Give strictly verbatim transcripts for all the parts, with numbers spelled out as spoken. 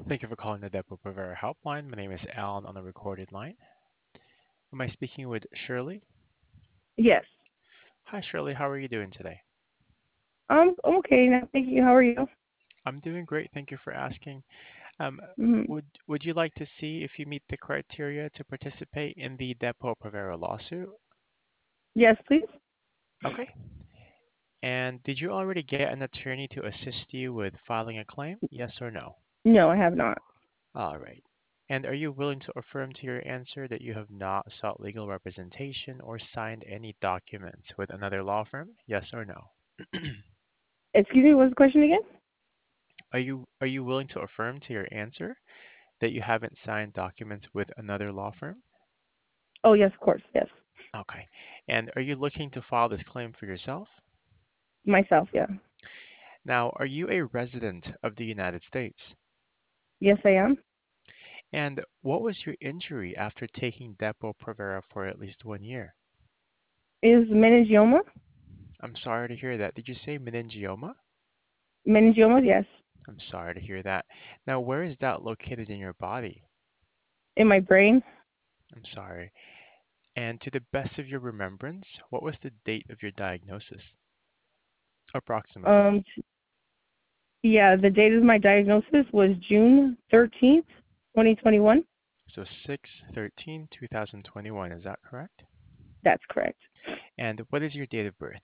Thank you for calling the Depo-Provera helpline. My name is Alan on the recorded line. Am I speaking with Shirley? Yes. Hi, Shirley. How are you doing today? Um, I'm okay now. Thank you. How are you? I'm doing great. Thank you for asking. Um, hmm would Would you like to see if you meet the criteria to participate in the Depo-Provera lawsuit? Yes, please. Okay. And did you already get an attorney to assist you with filing a claim? Yes or no? No, I have not. All right. And are you willing to affirm to your answer that you have not sought legal representation or signed any documents with another law firm? Yes or no? Excuse me, what's the question again? Are you are you willing to affirm to your answer that you haven't signed documents with another law firm? Oh, yes, of course. Yes. Okay. And are you looking to file this claim for yourself? Myself, yeah. Now, are you a resident of the United States? Yes, I am. And what was your injury after taking Depo-Provera for at least one year? Is meningioma? I'm sorry to hear that. Did you say meningioma? Meningioma, yes. I'm sorry to hear that. Now, where is that located in your body? In my brain? I'm sorry. And to the best of your remembrance, what was the date of your diagnosis? Approximately. Um, yeah, the date of my diagnosis was June thirteenth, twenty twenty-one. So six thirteen two thousand twenty-one, is that correct? That's correct. And what is your date of birth?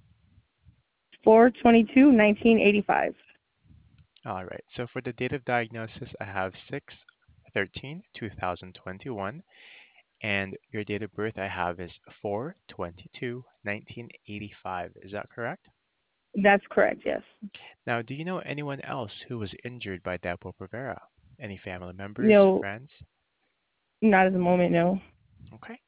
four twenty-two, nineteen eighty-five. All right. So for the date of diagnosis, I have six thirteen two thousand twenty-one, and your date of birth I have is four twenty-two nineteen eighty-five. Is that correct? That's correct, yes. Now, do you know anyone else who was injured by Depo-Provera? Any family members, No, friends? not at the moment, no. Okay.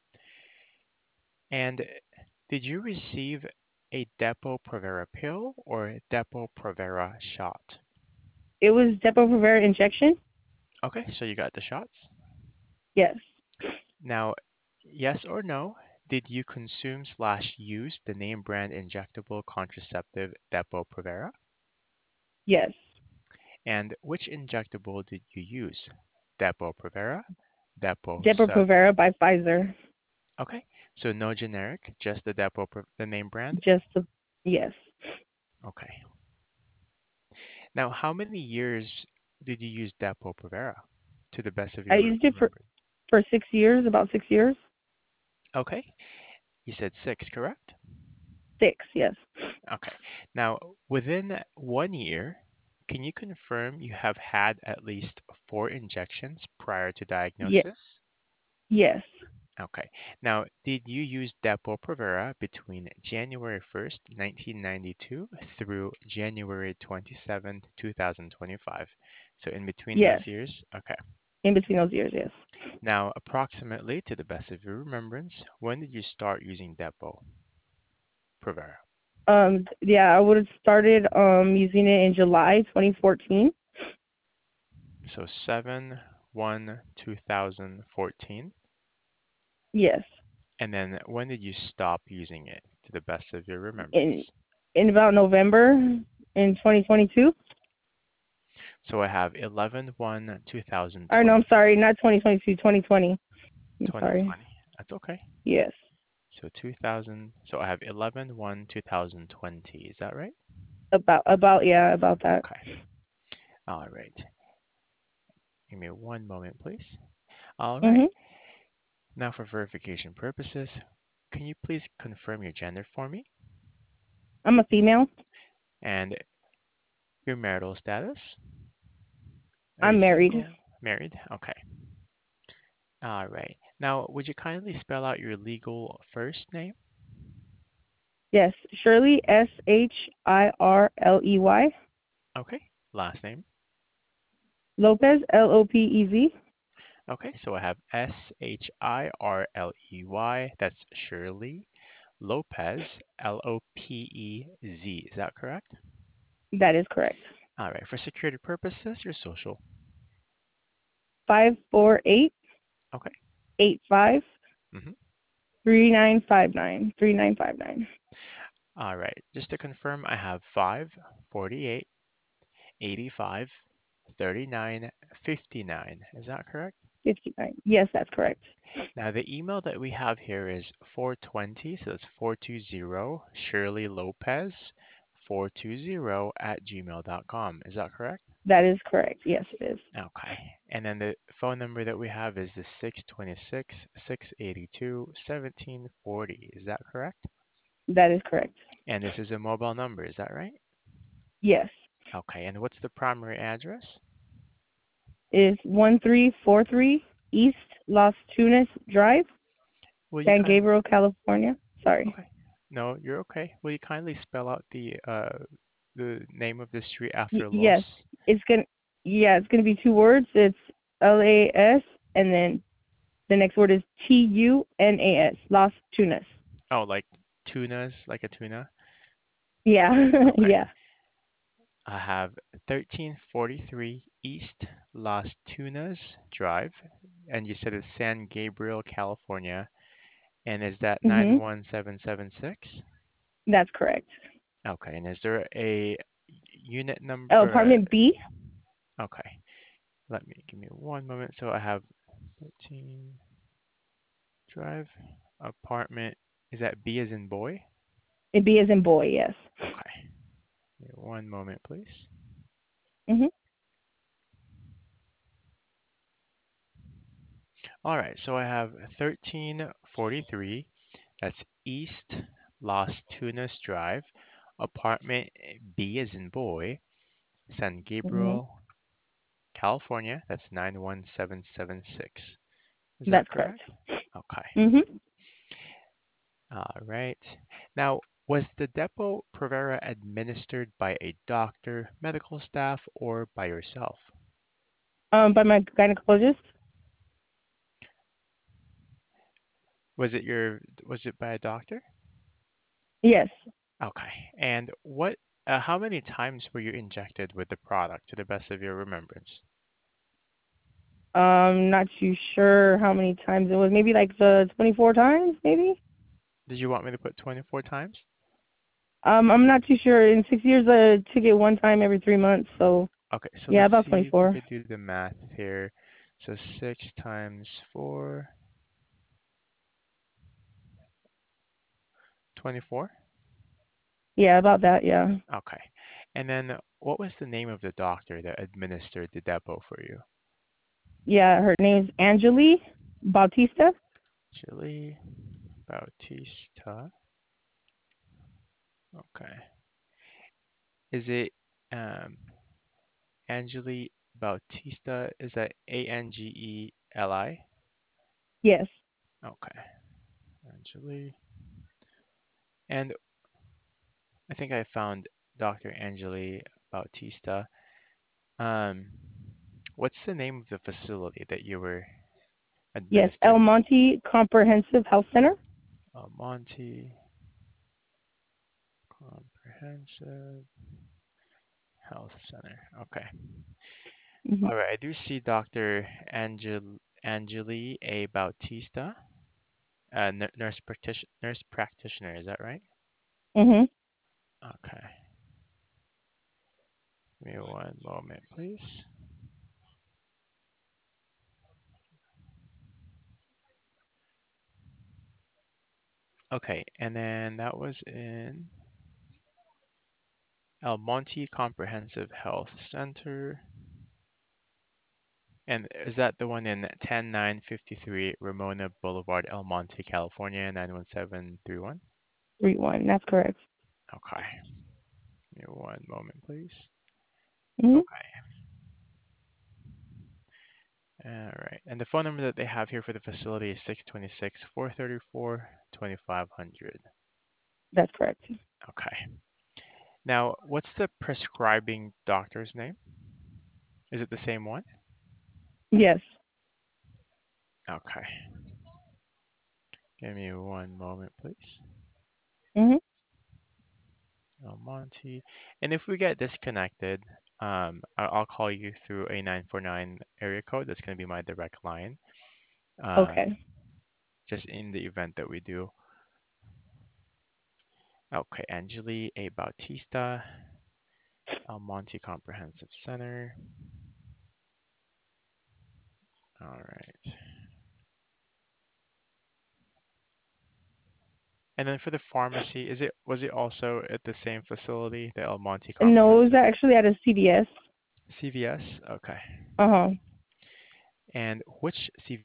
And did you receive a Depo-Provera pill or a Depo-Provera shot? It was Depo-Provera injection? Okay, so you got the shots. Yes. Now, yes or no, did you consume slash use the name brand injectable contraceptive Depo-Provera? Yes. And which injectable did you use? Depo-Provera, Depo-Sud. Depo-Provera by Pfizer. Okay, so no generic, just the Depo, the name brand. Just the, yes. Okay. Now, how many years did you use Depo-Provera, to the best of I your used it for remembrance? for six years, about six years. Okay, you said six, correct? Six, yes. Okay. Now, within one year, can you confirm you have had at least four injections prior to Yeah, diagnosis? yes, Okay. Now, did you use Depo-Provera between January first, nineteen ninety-two through January twenty-seventh, two thousand twenty-five? So in between those yes. years? Okay. In between those years, yes. Now, approximately, to the best of your remembrance, when did you start using Depo-Provera? Um, yeah, I would have started um using it in July twenty fourteen. So seven one two thousand fourteen. Yes, And then when did you stop using it, to the best of your remembrance? in in about November in twenty twenty-two. So I have eleven one Or no, I'm two thousand twenty. sorry, not twenty twenty-two, twenty twenty. I'm sorry. twenty twenty. That's okay. Yes, So two thousand. So I have eleven one two thousand twenty. Is that right? about about yeah, about that. Okay. All right. Give me one moment, please. All right. Mhm. Now for verification purposes, can you please confirm your gender for me I'm a female. and your marital status? Are you I'm married. single? Married? Okay. All right. Now, would you kindly spell out your legal first name? Yes, Shirley, S H I R L E Y. Okay. Last name? Lopez, L O P E Z. Okay. So I have S H I R L E Y. That's Shirley Lopez, L O P E Z. Is that correct? That is correct. All right. For security purposes, your social. Five four eight Okay. eight five Mm-hmm. three nine five nine three nine five nine. All right. Just to confirm, I have five forty-eight eighty-five thirty-nine fifty-nine. Is that correct? fifty-nine. Yes, that's correct. Now, the email that we have here is four twenty, so it's four two zero Shirley Lopez four two zero at gmail dot com. Is that correct? That is correct. Yes, it is. Okay. And then the phone number that we have is the six two six, six eight two, one seven four zero. Is that correct? That is correct. And this is a mobile number, is that right? Yes. Okay. And what's the primary address? Is one three four three East Las Tunas Drive, Will you San kind Gabriel, California. Sorry. Okay. No, you're okay. Will you kindly spell out the uh the name of the street after Y- Los? yes. It's gonna. Yeah, it's gonna be two words. It's L A S, and then the next word is T U N A S. Las Tunas. Oh, like tunas, like a tuna? Yeah. Okay. Yeah. I have thirteen forty-three East Las Tunas Drive, and you said it's San Gabriel, California, and is that Mhm. nine one seven seven six? That's correct. Okay, and is there a unit number? Oh, Or, apartment B. okay, let me give me one moment. So I have thirteen Drive, apartment. Is that B as in boy? And B as in boy. Yes. Okay, give me one moment, please. Mhm. All right, so I have thirteen forty-three. That's East Las Tunas Drive, apartment B as in boy, San Mhm. Gabriel, California. That's nine one seven seven six. Is that That's correct. correct? Okay. Mhm. All right. Now, was the Depo Provera administered by a doctor, medical staff, or by yourself? Um, by my gynecologist. Was it your was it by a doctor? Yes. Okay. And what uh, how many times were you injected with the product to the best of your remembrance? Um, not too sure how many times it was. Maybe like the twenty-four times, maybe. Did you want me to put twenty-four times? Um, I'm not too sure. In six years, I took it one time every three months. So Okay, so yeah, let's about see if we twenty-four. could do the math here. So six times four, twenty-four? Yeah, about that. Yeah. Okay. And then what was the name of the doctor that administered the depot for you? Yeah, her name's Angeli Bautista. Chili Bautista. Okay. Is it um Angeli Bautista? Is that A N G E L I? Yes. Okay. Angeli. And I think I found Doctor Angeli Bautista. Um, what's the name of the facility that you were Yes. administered? El Monte Comprehensive Health Center. Uh, Monty Comprehensive Health Center. Okay. Mhm. All right. I do see Doctor Angel Angeli A. Bautista, uh, n- nurse practitioner. Nurse practitioner. Is that right? Mhm. Okay. Give me one moment, please. Okay, and then that was in El Monte Comprehensive Health Center. And is that the one in ten nine fifty-three Ramona Boulevard, El Monte, California, nine one seven three one? Three one. That's correct. Okay. Give me one moment, please. Mhm. Okay. All right. And the phone number that they have here for the facility is six two six, four three four, two five zero zero. That's correct. Okay. Now, what's the prescribing doctor's name? Is it the same one? Yes. Okay. Give me one moment, please. Mhm. El Monte. And if we get disconnected, um, I- I'll call you through a nine four nine area code. That's going to be my direct line. Um, Okay. just in the event that we do. Okay, Angeli A. Bautista, El Monte Comprehensive Center. All right. And then for the pharmacy, is it was it also at the same facility, the El Monte No, it was Comprehensive? actually at a C V S. C V S? Okay. Uh huh. And which C